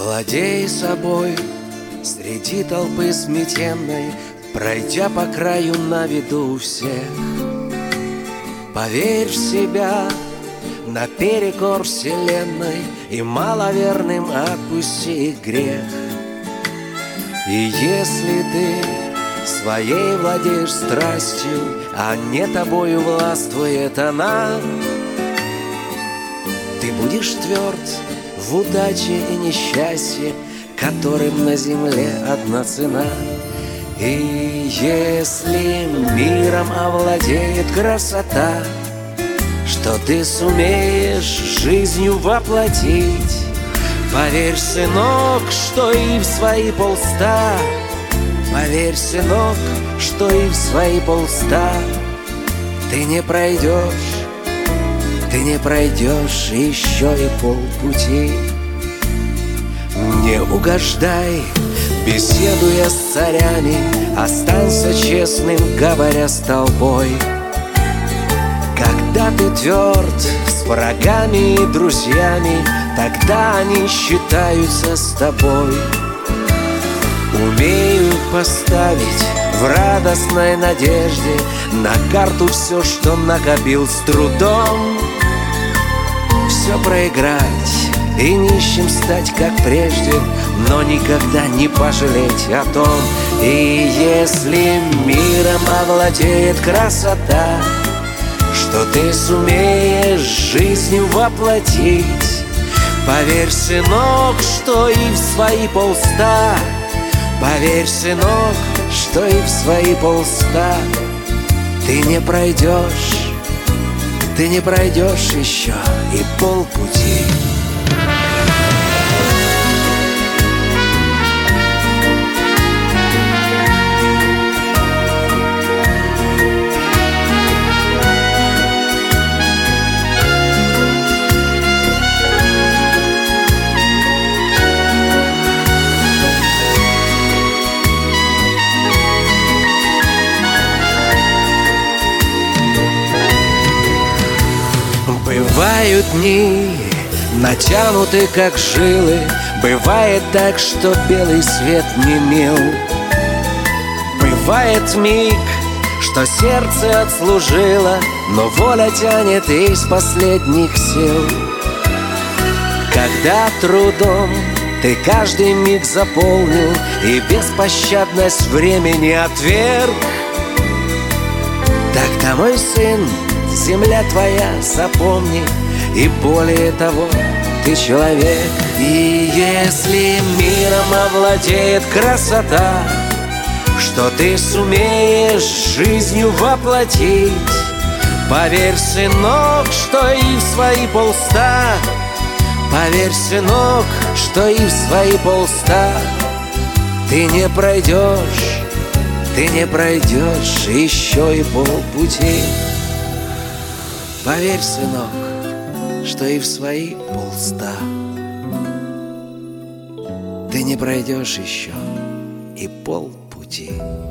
Владей собой среди толпы сметенной, пройдя по краю на виду у всех. Поверь в себя наперекор вселенной, и маловерным отпусти грех. И если ты своей владеешь страстью, а не тобою властвует она, ты будешь тверд в удаче и несчастье, которым на земле одна цена. И если миром овладеет красота, что ты сумеешь жизнью воплотить, поверь, сынок, что и в свои полста, поверь, сынок, что и в свои полста ты не пройдешь еще и полпути. Не угождай, беседуя с царями, останься честным, говоря с толпой. Когда ты тверд с врагами и друзьями, тогда они считаются с тобой. Умеют поставить в радостной надежде на карту все, что накопил с трудом. Все проиграть и нищим стать, как прежде, но никогда не пожалеть о том. И если миром овладеет красота, что ты сумеешь жизнью воплотить, поверь, сынок, что и в свои полста, поверь, сынок, что и в свои полста ты не пройдешь еще и полпути. Бывают дни, натянуты как жилы, бывает так, что белый свет не мил. Бывает миг, что сердце отслужило, но воля тянет из последних сил. Когда трудом ты каждый миг заполнил и беспощадность времени отверг, тогда, мой сын, земля твоя, запомни, и более того, ты человек. И если миром овладеет красота, что ты сумеешь жизнью воплотить, поверь, сынок, что и в свои полста, поверь, сынок, что и в свои полста ты не пройдешь еще и полпути. Поверь, сынок, что и в свои полста ты не пройдешь еще и полпути.